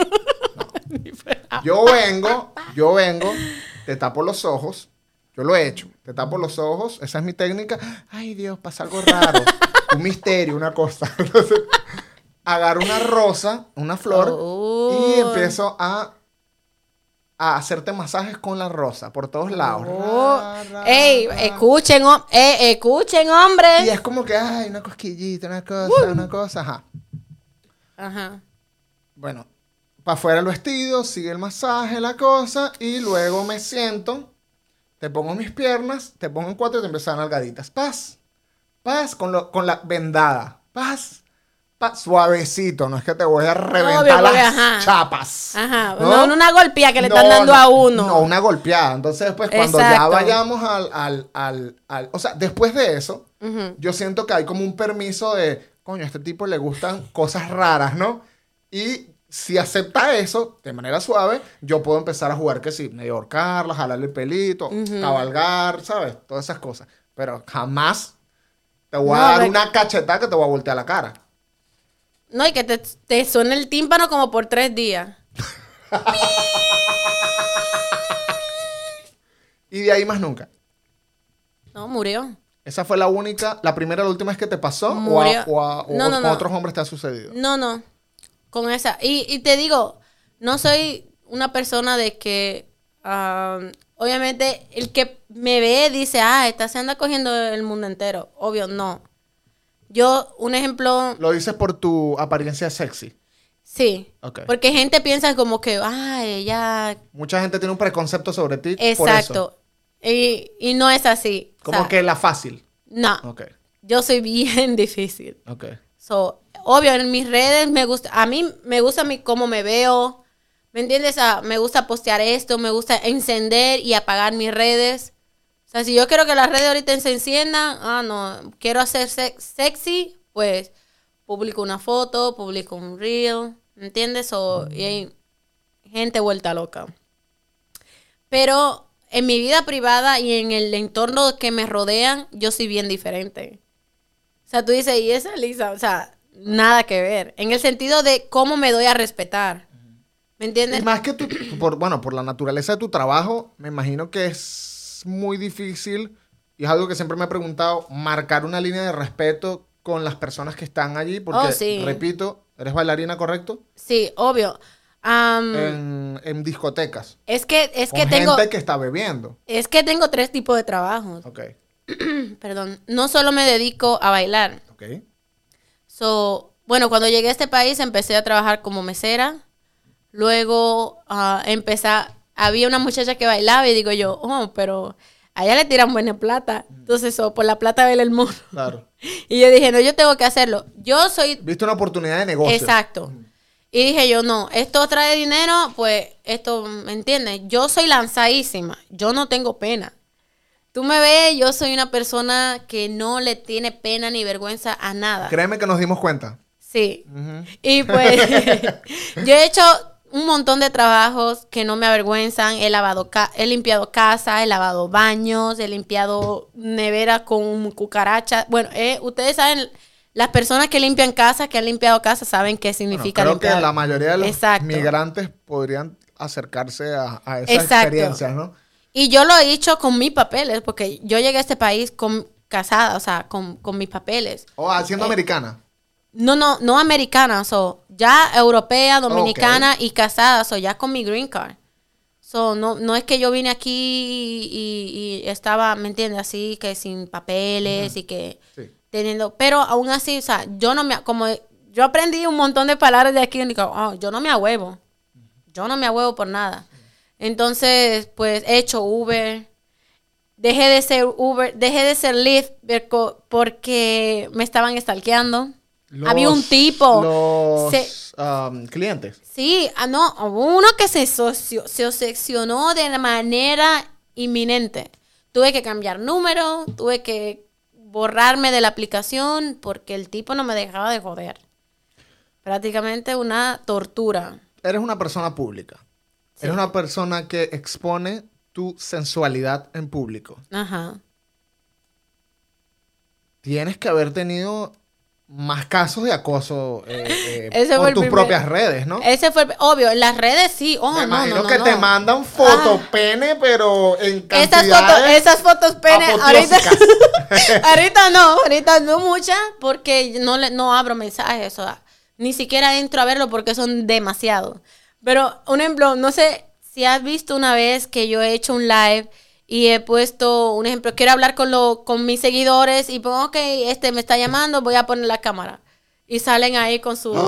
No. Yo vengo, te tapo los ojos. Yo lo he hecho. Te tapo los ojos. Esa es mi técnica. Ay, Dios, pasa algo raro. Un misterio, una cosa. Entonces, agarro una rosa, una flor, y empiezo a hacerte masajes con la rosa por todos lados. ¡Ey! Escuchen, hombres. Y es como que, ay, una cosquillita, una cosa, Ajá. Bueno, para afuera el vestido, sigue el masaje, la cosa, y luego me siento, te pongo mis piernas, te pongo en 4 y te empiezan nalgaditas. Paz, con la vendada. Paz, suavecito, no es que te voy a reventar las chapas. Ajá, ¿no? Una golpeada que le están dando a uno. No, una golpeada. Entonces, después, cuando ya vayamos o sea, después de eso, yo siento que hay como un permiso de, coño, a este tipo le gustan cosas raras, ¿no? Y si acepta eso, de manera suave, yo puedo empezar a jugar que sí, medio ahorcarla, jalarle el pelito, cabalgar, ¿sabes? Todas esas cosas. Pero jamás te voy a dar una cachetada que te voy a voltear la cara. No, y que te suene el tímpano como por 3 días. Y de ahí más nunca. No, murió. ¿Esa fue la primera y la última vez que te pasó? Murió. ¿O con otros hombres te ha sucedido? No. Con esa. Y te digo, no soy una persona de que... obviamente, el que me ve dice, esta se anda cogiendo el mundo entero. Obvio, no. Yo, un ejemplo... ¿Lo dices por tu apariencia sexy? Sí. Okay. Porque gente piensa como que, ella... Mucha gente tiene un preconcepto sobre ti. Exacto. Por eso. Y no es así. Como que la fácil. No. Okay. Yo soy bien difícil. Okay. Obvio, en mis redes me gusta... A mí me gusta cómo me veo. ¿Me entiendes? Me gusta postear esto. Me gusta encender y apagar mis redes. O sea, si yo quiero que las redes ahorita se enciendan, no, quiero hacer sexy, pues publico una foto, publico un reel, ¿me entiendes? Y hay gente vuelta loca. Pero en mi vida privada y en el entorno que me rodean, yo soy bien diferente. O sea, tú dices, ¿y esa Lisa? O sea, nada que ver. En el sentido de cómo me doy a respetar. ¿Me entiendes? Y más que por la naturaleza de tu trabajo, me imagino que es muy difícil, y es algo que siempre me he preguntado, marcar una línea de respeto con las personas que están allí, porque, sí. repito, ¿eres bailarina, correcto? Sí, obvio. En discotecas. Es que con tengo... gente que está bebiendo. Es que tengo 3 tipos de trabajos. Ok. Perdón. No solo me dedico a bailar. Ok. Bueno, cuando llegué a este país empecé a trabajar como mesera. Luego había una muchacha que bailaba y digo yo, pero a ella le tiran buena plata. Entonces, por la plata vele el mono. Claro. Y yo dije, no, yo tengo que hacerlo. Viste una oportunidad de negocio. Exacto. Y dije yo, no, esto trae dinero, pues esto, ¿me entiendes? Yo soy lanzadísima, yo no tengo pena. Tú me ves, yo soy una persona que no le tiene pena ni vergüenza a nada. Créeme que nos dimos cuenta. Sí. Y pues yo he hecho un montón de trabajos que no me avergüenzan. He limpiado casa, he lavado baños, he limpiado nevera con cucarachas. Bueno, ustedes saben, las personas que limpian casa, que han limpiado casa, saben qué significa creo limpiar. que la mayoría de los Exacto. migrantes podrían acercarse a esas experiencias, ¿no? Y yo lo he hecho con mis papeles, porque yo llegué a este país casada, o sea, con mis papeles. Siendo americana. No americana, ya europea, dominicana y casada, ya con mi green card. No es que yo vine aquí y estaba, ¿me entiendes? Así que sin papeles y que teniendo, pero aún así, o sea, como yo aprendí un montón de palabras de aquí y digo, yo no me ahuevo. Yo no me ahuevo por nada. Entonces, pues he hecho Uber. Dejé de ser Lyft porque me estaban stalkeando. Había un tipo. Clientes. Sí, hubo uno que se obsesionó de manera inminente. Tuve que cambiar número, tuve que borrarme de la aplicación porque el tipo no me dejaba de joder. Prácticamente una tortura. Eres una persona pública. Sí. Eres una persona que expone tu sensualidad en público. Ajá. Tienes que haber tenido más casos de acoso por tus propias redes, ¿no? Ese fue obvio. En las redes sí. Me imagino que te mandan fotopene, pero en cantidades esas fotos pene ahorita no muchas, porque no abro mensajes, ni siquiera entro a verlo porque son demasiado. Pero, un ejemplo, no sé si has visto una vez que yo he hecho un live y he puesto, un ejemplo, quiero hablar con mis seguidores y pongo, me está llamando, voy a poner la cámara. Y salen ahí con su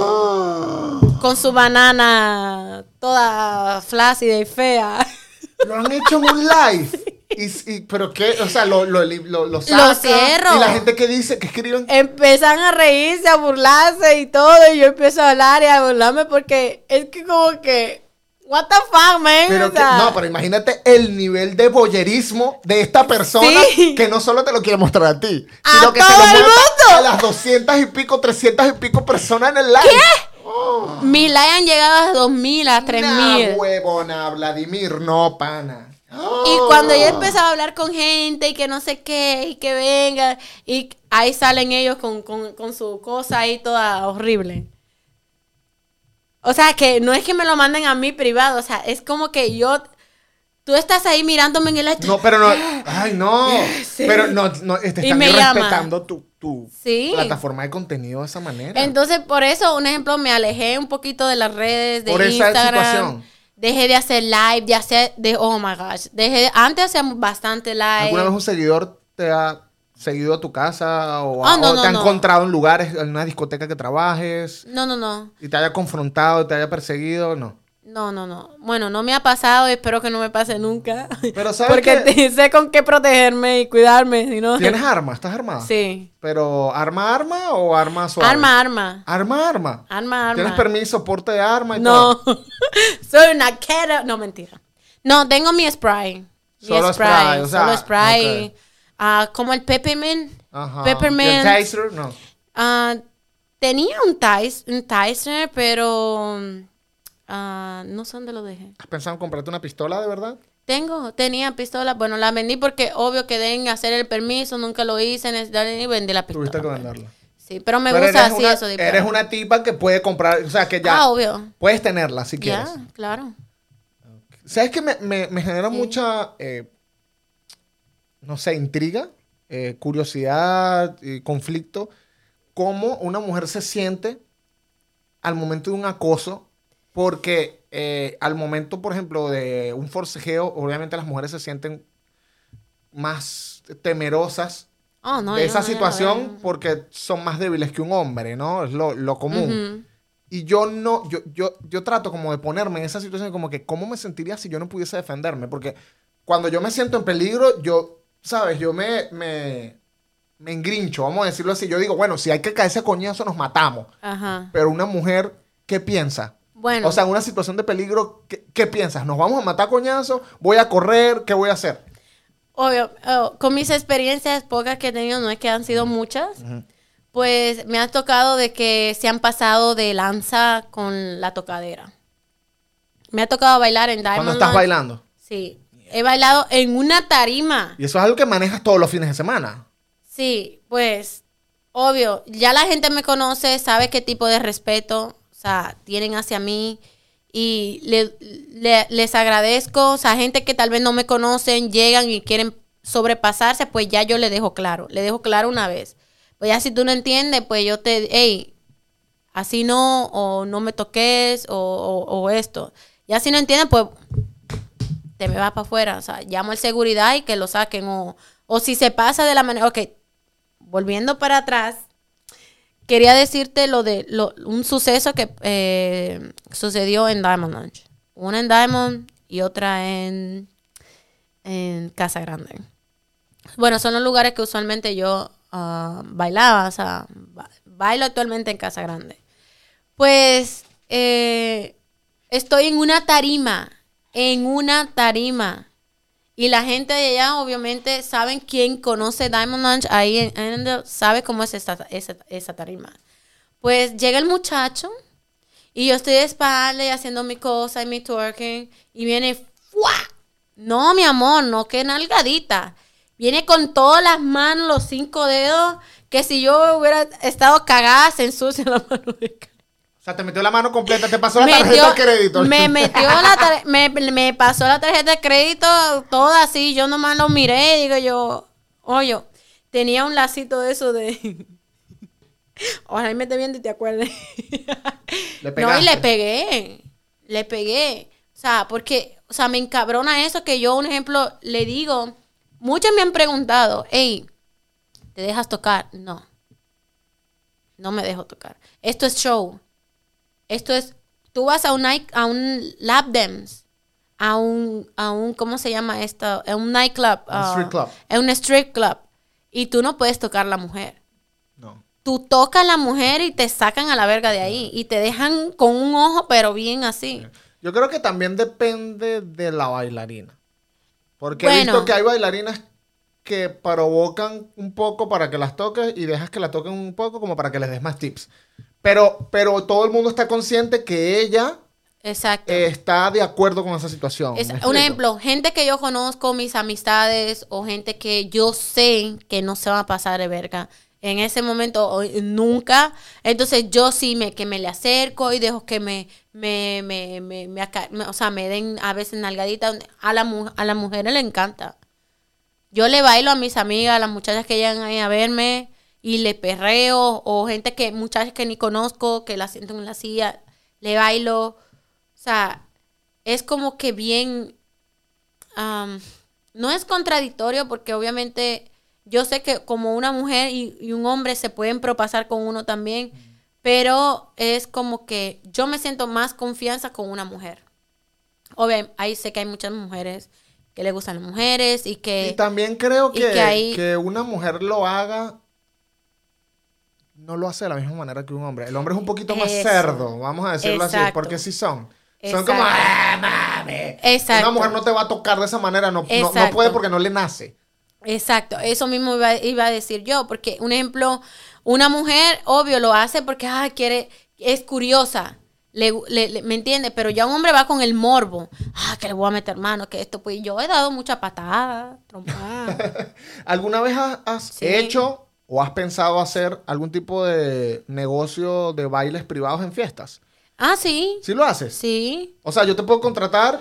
banana toda flácida y fea. Lo han hecho en un live. ¿Pero qué? O sea, lo sacan. Lo cierro. Y la gente que dice, que escriben. Empiezan a reírse, a burlarse y todo. Y yo empiezo a hablar y a burlarme porque es que como que... What the fuck, man. Pero imagínate el nivel de boyerismo de esta persona que no solo te lo quiere mostrar a ti, sino que se lo muestra a las 200 y pico, 300 y pico personas en el live. ¿Qué? Mi live han llegado a 2,000, a 3,000. No, huevona, Vladimir, no, pana. Y cuando yo empezaba a hablar con gente y que no sé qué, y que venga, y ahí salen ellos con su cosa ahí toda horrible. O sea, que no es que me lo manden a mí privado, o sea, es como que tú estás ahí mirándome en el live. No, pero no, ay, no. Sí. Pero no, te están respetando tu plataforma de contenido de esa manera. Entonces, por eso, un ejemplo, me alejé un poquito de las redes, de Instagram. Esa situación. Dejé de hacer live, oh my gosh. Antes hacíamos bastante live. ¿Alguna vez un seguidor te ha seguido a tu casa o te ha encontrado en lugares, en una discoteca que trabajes? No. ¿Y te haya confrontado, te haya perseguido? No. No. Bueno, no me ha pasado y espero que no me pase nunca. Pero ¿sabes porque sé con qué protegerme y cuidarme. Si no... ¿Tienes arma? ¿Estás armada? Sí. ¿Pero arma o arma suave? Arma. ¿Arma? ¿Tienes permiso, porte de arma y todo? No. Soy una quera. No, mentira. No, tengo mi spray. Solo spray. Solo spray. Okay. Como el peppermint. Ajá. Peppermint. ¿Y el taser? No. Tenía un taser, pero... no sé dónde lo dejé. ¿Has pensado en comprarte una pistola de verdad? Tenía pistola. Bueno, la vendí porque obvio que deben hacer el permiso, nunca lo hice, y vendí la pistola. Tuviste que venderla. Sí, pero me gusta así eso. Eres una tipa que puede comprar, o sea, que ya obvio. Puedes tenerla si quieres. Ya, claro. ¿Sabes qué me genera mucha, no sé, intriga, curiosidad, conflicto? ¿Cómo una mujer se siente al momento de un acoso? Porque al momento, por ejemplo, de un forcejeo, obviamente las mujeres se sienten más temerosas de esa situación porque son más débiles que un hombre, ¿no? Es lo común. Y yo trato como de ponerme en esa situación como que ¿cómo me sentiría si yo no pudiese defenderme? Porque cuando yo me siento en peligro, ¿sabes? Yo me engrincho, vamos a decirlo así. Yo digo, bueno, si hay que caerse a coñazo, nos matamos. Ajá. Pero una mujer, ¿qué piensa? Bueno. O sea, en una situación de peligro, ¿qué piensas? ¿Nos vamos a matar a coñazo? ¿Voy a correr? ¿Qué voy a hacer? Obvio, con mis experiencias pocas que he tenido, no es que han sido muchas, pues me ha tocado de que se han pasado de lanza con la tocadera. Me ha tocado bailar en Diamond ¿Cuándo estás Lounge. bailando? Sí. He bailado en una tarima. ¿Y eso es algo que manejas todos los fines de semana? Sí, pues, obvio. Ya la gente me conoce, sabe qué tipo de respeto, o sea, tienen hacia mí. Y les agradezco. O sea, gente que tal vez no me conocen, llegan y quieren sobrepasarse, pues ya yo le dejo claro. Le dejo claro una vez. Pues ya si tú no entiendes, pues yo hey, así no, o no me toques, o esto. Ya si no entiendes, pues te me vas para afuera. O sea, llamo al seguridad y que lo saquen. O si se pasa de la manera... Ok, volviendo para atrás, quería decirte un suceso que sucedió en Diamond Lounge. Una en Diamond y otra en Casa Grande. Bueno, son los lugares que usualmente yo bailaba. O sea, bailo actualmente en Casa Grande. Pues estoy en una tarima. Y la gente de allá, obviamente, saben quién conoce Diamond Lounge, ahí sabe cómo es esa tarima. Pues llega el muchacho y yo estoy de espalda y haciendo mi cosa y mi twerking y viene, ¡fua! No, mi amor, no, que nalgadita. Viene con todas las manos, los 5 dedos, que si yo hubiera estado cagada, se ensucia la mano de cara. O sea, te metió la mano completa, te pasó la tarjeta de crédito. Me pasó la tarjeta de crédito, toda así, yo nomás lo miré y digo yo, oye, tenía un lacito de eso de... Ojalá y me esté viendo y te acuerdes. No, y le pegué. O sea, porque, o sea, me encabrona eso que yo, un ejemplo, le digo, muchos me han preguntado, hey, ¿te dejas tocar? No me dejo tocar. Esto es show. Esto es, tú vas a un lap dance, a un ¿cómo se llama esto? A un nightclub. Street club. A un street club. Y tú no puedes tocar a la mujer. No. Tú tocas a la mujer y te sacan a la verga de ahí. Y te dejan con un ojo, pero bien así. Yo creo que también depende de la bailarina. Porque he visto que hay bailarinas que provocan un poco para que las toques y dejas que la toquen un poco como para que les des más tips. Pero todo el mundo está consciente que ella está de acuerdo con esa situación. Un ejemplo, gente que yo conozco, mis amistades, o gente que yo sé que no se van a pasar de verga. En ese momento, nunca. Entonces, yo sí que me le acerco y dejo que me den a veces nalgaditas. A la mujer le encanta. Yo le bailo a mis amigas, a las muchachas que llegan ahí a verme. Y le perreo, o muchachas que ni conozco, que la siento en la silla, le bailo. O sea, es como que bien, no es contradictorio porque obviamente yo sé que como una mujer y un hombre se pueden propasar con uno también, pero es como que yo me siento más confianza con una mujer. Obviamente, ahí sé que hay muchas mujeres que le gustan las mujeres y que... Y también creo que una mujer lo haga... No lo hace de la misma manera que un hombre. El hombre es un poquito más cerdo, vamos a decirlo así, porque sí son. Son como, mami! Exacto. Una mujer no te va a tocar de esa manera, no puede porque no le nace. Exacto, eso mismo iba a decir yo, porque un ejemplo, una mujer, obvio, lo hace porque quiere, es curiosa, ¿me entiendes? Pero ya un hombre va con el morbo. Que le voy a meter mano, que esto. Pues yo he dado mucha patada, trompada. ¿Alguna vez has hecho o has pensado hacer algún tipo de negocio de bailes privados en fiestas? Sí. ¿Sí lo haces? Sí. O sea, yo te puedo contratar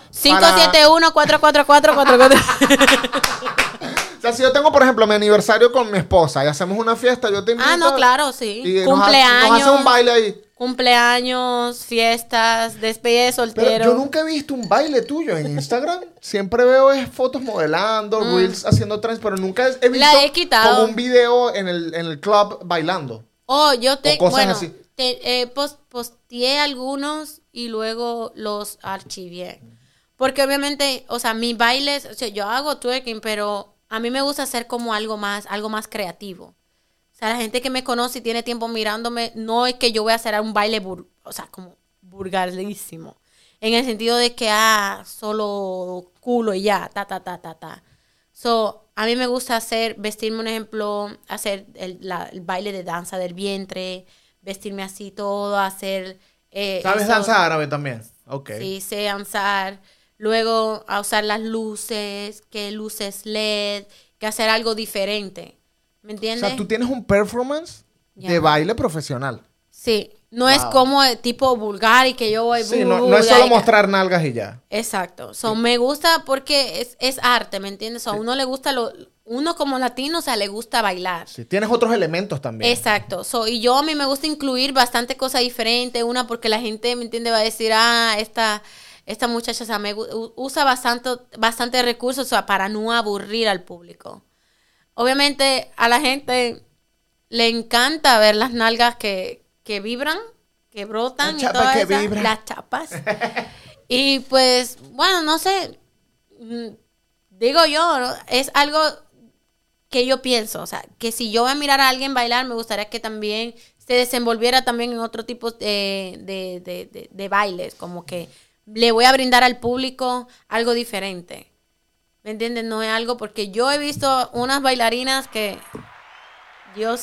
571-444-44. O sea, si yo tengo, por ejemplo, mi aniversario con mi esposa y hacemos una fiesta, yo te invito. No, claro, sí. Y cumpleaños. Nos hace un baile ahí. Cumpleaños, fiestas, despedida de soltero. Pero yo nunca he visto un baile tuyo en Instagram. Siempre veo fotos modelando, reels haciendo trends, pero nunca he visto la he quitado. como un video en el club bailando. Cosas así. Posteé algunos y luego los archivé. Porque obviamente, o sea, mis bailes, o sea, yo hago twerking, pero a mí me gusta hacer como algo más creativo. O sea, la gente que me conoce y tiene tiempo mirándome, no es que yo voy a hacer un baile, como vulgarísimo. En el sentido de que, solo culo y ya, So, a mí me gusta vestirme, un ejemplo, hacer el baile de danza del vientre, vestirme así todo, hacer... ¿Sabes danza árabe también? Ok. Sí, sé danzar. Luego a usar las luces, que luces LED, que hacer algo diferente. ¿Me entiendes? O sea, tú tienes un performance de baile profesional. Sí. No es como tipo vulgar y que yo voy... Sí, no es solo mostrar nalgas y ya. Exacto. Me gusta porque es arte, ¿me entiendes? A uno le gusta uno como latino, o sea, le gusta bailar. Sí, tienes otros elementos también. Exacto. Y a mí me gusta incluir bastante cosas diferentes. Una, porque la gente, ¿me entiende? Va a decir, esta muchacha, o sea, usa bastante recursos, o sea, para no aburrir al público. Obviamente, a la gente le encanta ver las nalgas que vibran, que brotan, y todas las chapas. Y pues, bueno, no sé, digo yo, ¿no? Es algo que yo pienso, o sea, que si yo voy a mirar a alguien bailar, me gustaría que también se desenvolviera también en otro tipo de bailes, como que le voy a brindar al público algo diferente. ¿Me entiendes? No es algo, porque yo he visto unas bailarinas que, Dios...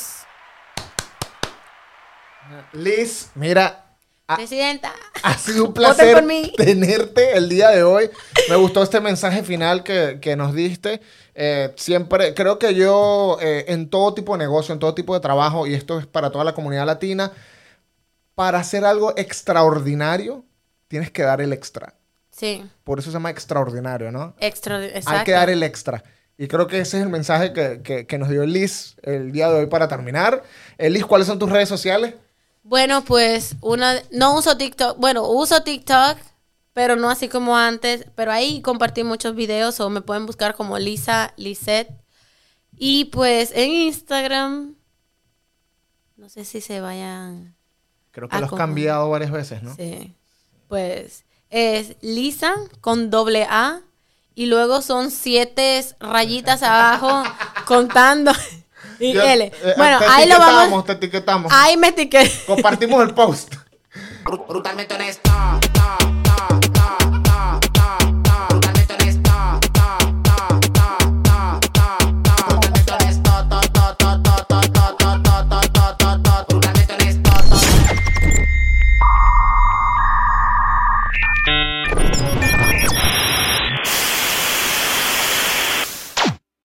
Liz, mira, Presidenta, ha sido un placer tenerte el día de hoy. Me gustó este mensaje final que nos diste. Siempre, creo que yo en todo tipo de negocio, en todo tipo de trabajo, y esto es para toda la comunidad latina, para hacer algo extraordinario, tienes que dar el extra. Sí. Por eso se llama extraordinario, ¿no? Exacto. Hay que dar el extra. Y creo que ese es el mensaje que nos dio Liz el día de hoy para terminar. Liz, ¿cuáles son tus redes sociales? Bueno, pues no uso TikTok. Bueno, uso TikTok, pero no así como antes. Pero ahí compartí muchos videos o me pueden buscar como Lisa Lisette. Y pues en Instagram, no sé si se vayan... Creo que lo has cambiado varias veces, ¿no? Sí. Pues es Lisa con AA y luego son 7 rayitas abajo contando... Y L. Bueno, ahí lo vamos. Te etiquetamos. Ahí me etiqueté. Compartimos el post. Brutalmente honesto.